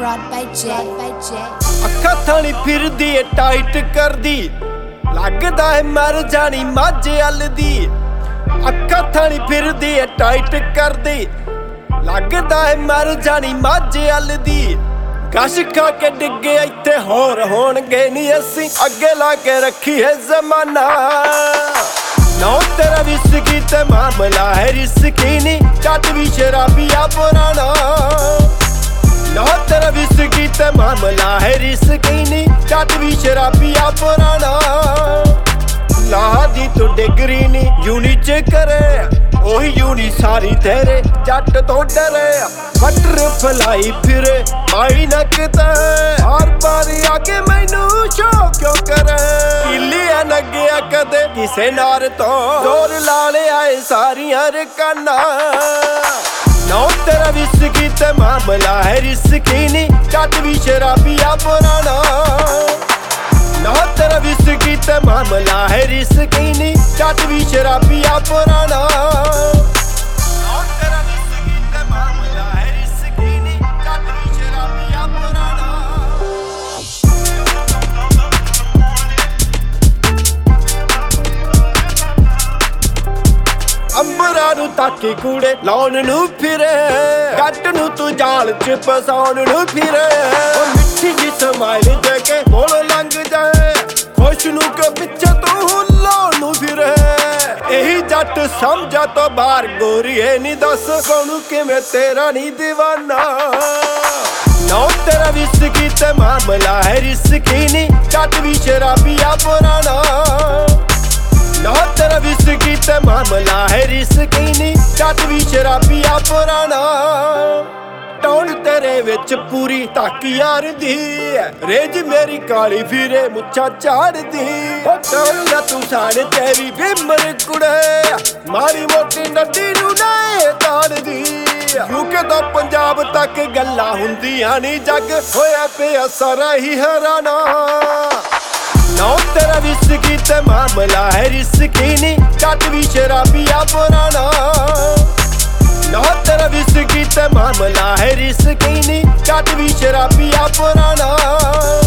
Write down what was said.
brought by J. ਅੱਖਾਂ ਥਾਣੀ ਫਿਰਦੀ ਏ ਟਾਈਟ ਕਰਦੀ, ਲੱਗਦਾ ਏ ਮਰ ਜਾਣੀ ਮਾਝੇ ਵੱਲ ਦੀ। ਅੱਖਾਂ ਥਾਣੀ ਫਿਰਦੀ ਏ ਟਾਈਟ ਕਰਦੀ, ਲੱਗਦਾ ਏ ਮਰ ਜਾਣੀ ਮਾਝੇ ਵੱਲ ਦੀ। ਗਸ਼ ਖਾ ਕੇ ਡਿੱਗੇ ਇੱਥੇ ਹੋਰ ਹੋਣਗੇ ਨੀ ਅਸੀਂ, ਅੱਗੇ ਲਾ ਕੇ ਰੱਖੀ ਹੈ ਜ਼ਮਾਨਾ। ਨੌ ਤੇਰਾ ਵਿਸਕੀ ਤੇ ਮਾਮਲਾ ਹੈ ਰਿਸਕੀ ਨੀ, ਜੱਟ ਵੀ ਸ਼ਰਾਬੀਆ ਪੁਰਾਣਾ। ਨੌ ਤੇਰਾ ਵਿਸਕੀ ਤੇ ਮਾਮਲਾ ਹੈ ਰਿਸਕੀ ਨੀ, ਜੱਟ ਵੀ ਸ਼ਰਾਬੀਆ ਪੁਰਾਣਾ। ਲਾਹ ਦੀ ਤੂੰ ਡਿਗਰੀ ਨੀ ਯੂਨੀ ਚ ਕਰੇ, ਉਹੀ ਯੂਨੀ ਸਾਰੀ ਤੇਰੇ ਜੱਟ ਤੋਂ ਡਰੇ। ਬਟਰ ਫਲਾਈ ਫਿਰੇ ਮਾਈ ਨੱਕਦਾ, ਹਰ ਵਾਰੀ ਆ ਕੇ ਮੈਨੂੰ ਸ਼ੌਕ ਕਿਉਂ ਕਰੇ। ਕਿੱਲੀਆ ਨੱਗਿਆ ਕਦੇ ਕਿਸੇ ਨਾਰ ਤੋਂ, ਜ਼ੋਰ ਲਾ ਲਿਆ ਏ ਸਾਰੀਆਂ ਰਕਾਨਾਂ। ਨੌ ਤੇਰਾ ਵਿਸਕੀ ਤੇ ਮਾਮਲਾ ਹੈ ਰਿਸਕੀ ਨੀ, ਜੱਟ ਵੀ ਸ਼ਰਾਬੀਆ ਪੁਰਾਣਾ। ਨੌ ਤੇਰਾ ਵਿਸਕੀ ਤੇ ਮਾਮਲਾ ਹੈ ਰਿਸਕੀ ਨੀ, ਜੱਟ ਵੀ ਸ਼ਰਾਬੀਆ ਪੁਰਾਣਾ। ਨੌ ਤੇਰਾ ਵਿਸਕੀ ਤੇ ਮਾਮਲਾ ਹੈ ਰਿਸਕੀ ਨੀ, ਜੱਟ ਵੀ ਸ਼ਰਾਬੀਆ ਪੁਰਾਣਾ। ਅੰਬਰਾਂ ਨੂੰ ਤਾਕੀ ਕੂੜੇ ਲਾਉਣ ਨੂੰ ਫਿਰੇ, ਜੱਟ ਨੂੰ ਤੂੰ ਜਾਲ ਚ ਫਸਾਉਣ ਨੂੰ ਫਿਰੇ। ਉਹ ਮਿੱਠੀ ਜੀ ਸਮਾਈਲ ਦੇ ਕੇ ਕੋਲ ਲੰਘ ਜਾਏ, ਖੁਸ਼ ਨੂੰ ਕਿ ਪਿੱਛੇ ਤੂੰ ਲਾਉਣ ਨੂੰ ਫਿਰੇ। ਇਹੀ ਜੱਟ ਸਮਝਾ ਤੋਂ ਬਾਹਰ ਗੋਰੀਏ ਨੀ, ਦੱਸ ਕੌਣ ਕਿਵੇਂ ਤੇਰਾ ਨੀ ਦੀਵਾਨਾ। ਨੌ ਤੇਰਾ ਵਿਸਕੀ ਤੇ ਮਾਮਲਾ ਹੈ ਰਿਸਕੀ ਨੀ, ਜੱਟ ਵੀ ਸ਼ਰਾਬੀਆ ਪੁਰਾਣਾ। ਨੌ ਤੇਰਾ ਵਿਸਕੀ ਤੇ ਮਾਮਲਾ ਹੈ ਰਿਸਕੀ ਨੀ, ਜੱਟ ਵੀ ਸ਼ਰਾਬੀਆ ਪੁਰਾਣਾ। ਟੌਣ ਤੇਰੇ ਵਿੱਚ ਪੂਰੀ ਧੱਕ ਯਾਰ ਦੀ, ਰੇਜ ਮੇਰੀ ਕਾਲੀ ਫਿਰੇ ਮੁੱਛਾਂ ਝਾੜਦੀ। ਉਹ ਟੌਣ ਤੂੰ ਸਾੜ ਤੇਰੀ ਬਿਮਰ ਕੁੜੇ, ਮਾਰੀ ਮੋਟੀ ਨੱਡੀ ਨੂੰ ਨਾ ਤਾੜਦੀ। ਯੂਕੇ ਤੋਂ ਪੰਜਾਬ ਤੱਕ ਗੱਲਾਂ ਹੁੰਦੀਆਂ ਨੀ, ਜੱਗ ਹੋਇਆ ਪਿਆ ਸਾਰਾ ਹੀ ਹੈਰਾਨਾ। ਨੌ ਤੇਰਾ ਵਿਸਕੀ ਤੇ ਮਾਮਲਾ ਹੈ ਰਿਸਕੀ ਨੀ, ਜੱਟ ਵੀ ਸ਼ਰਾਬੀਆ ਪੁਰਾਣਾ। ਨੌ ਤੇਰਾ ਵਿਸਕੀ ਤੇ ਮਾਮਲਾ ਹੈ ਰਿਸਕੀ ਨੀ, ਜੱਟ ਵੀ ਸ਼ਰਾਬੀਆ ਪੁਰਾਣਾ।